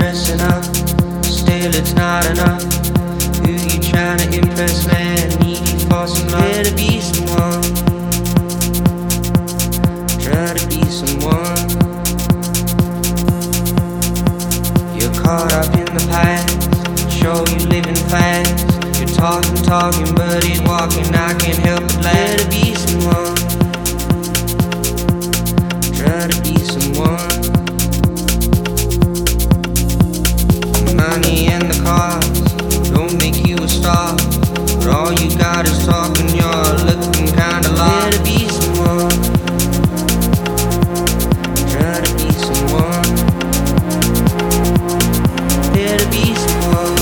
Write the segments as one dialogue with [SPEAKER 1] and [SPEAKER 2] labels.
[SPEAKER 1] dressing up, still it's not enough. Who you trying to impress, man? Need you for some love. Try to be someone. Try to be someone. You're caught up in the past, show you living fast. You're talking, but ain't walking. I can't help but laugh. Try to be someone. Try to be someone. Money and the cars don't make you a star, but all you got is talking. You're looking kinda lost. Try to be someone. Try to be someone. Try to be someone.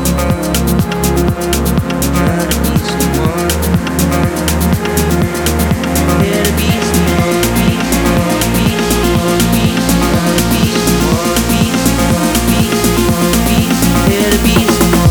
[SPEAKER 1] Try to be someone. Try to be someone. Be someone. Be someone. Be someone. Be someone. Be someone. Be someone. Be someone. Try to be someone.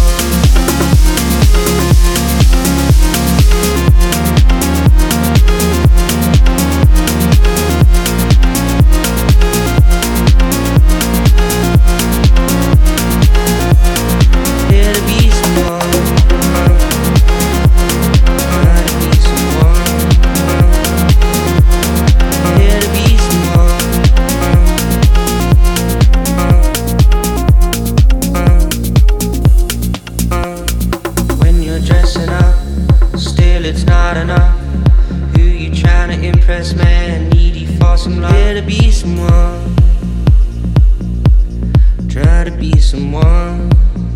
[SPEAKER 1] It's not enough. Who you trying to impress, man? Needy for some love. Try to be someone. Try to be someone.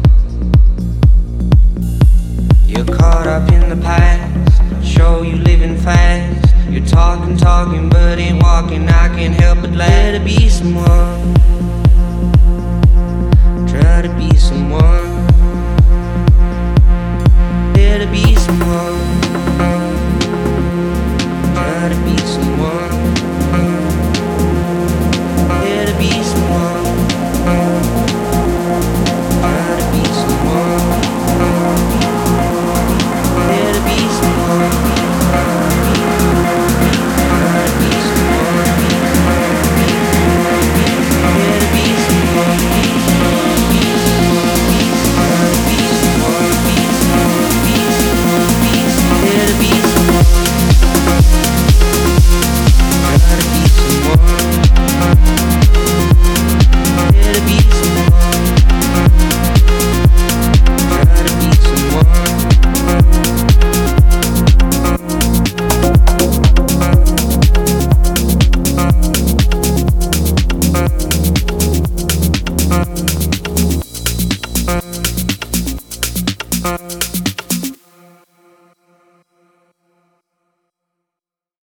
[SPEAKER 1] You're caught up in the past, show you living fast. You're talking, but ain't walking. I can't help but laugh. Try to be someone.